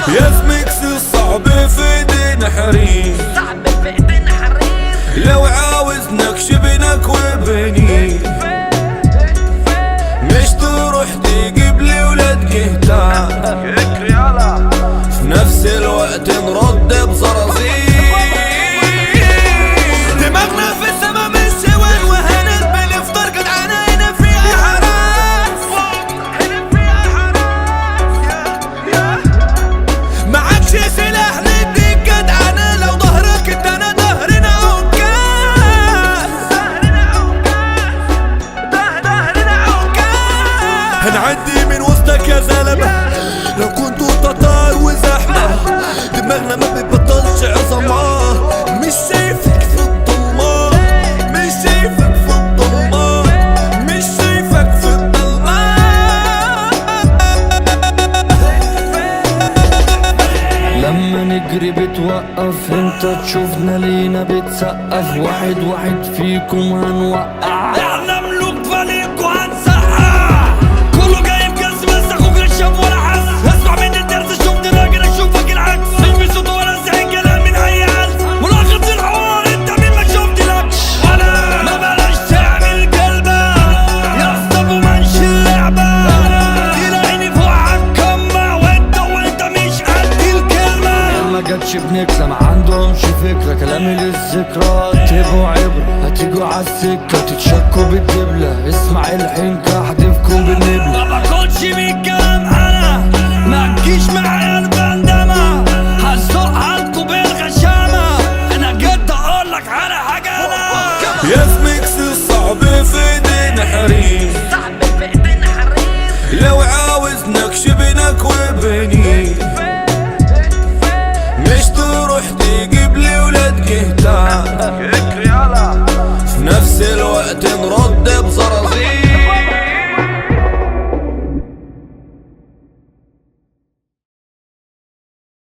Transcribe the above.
يا زميكس الصعب في ايدينا حريم، لو عاوز نكشبنك وبنين، مش تروح تجيب لي ولاد قهتان، في نفس الوقت نرد بزرازير. دماغنا في السما مش سوان، وهنقبل افطار جدعانة هنا فيها حراس، معكش سلاح نديك جدعانة، لو ظهرك ادانا ظهرنا عكاز، هنعدي من وسطك يا زلمة لو كنتوا تتار وزحمة، دماغنا ما بتبطلش عظمة، مش شايفك في الضلمة، مش شايفك في الضلمة، مش شايفك في الضلمة. لما نجري بتوقف، انت تشوفنا لينا بتسقف، واحد واحد فيكم هنوقع، احنا ملوك فليك وهنسقع، كله جاي بجز بس اخوك الشاب ولا حس، اسمع مني الدرس شفت راجل اشوفك العكس، مش بصوت ولا زعيق كلام من اي عز، ملخص الحوار انت مين ما شفتلكش، ولا ما بلاش تعمل قلبة يا اسطى ومنش اللعبة، تلاقيني فوق عالكمة وانت مش قد الكلمة، ما جاتش بنكسة ما عندهمش فكرة، كلامي للذكرى تبقوا عبرة، هتيجوا عالسكة تتشكوا بالدبلة، اسمع الحنكة احدفكم بالنبلة، ما باخدش بالكلام انا، ما تجيش معايا البندمة، هزق عنكوا بالغشامة، انا جد اقولك على حاجة انا. يا زميكس الصعب في ايدينا حريم، لو عاوز نكشبنك وبنين، مش تروح تجيب لي ولاد قهتان، في نفس الوقت نرد بزرازير.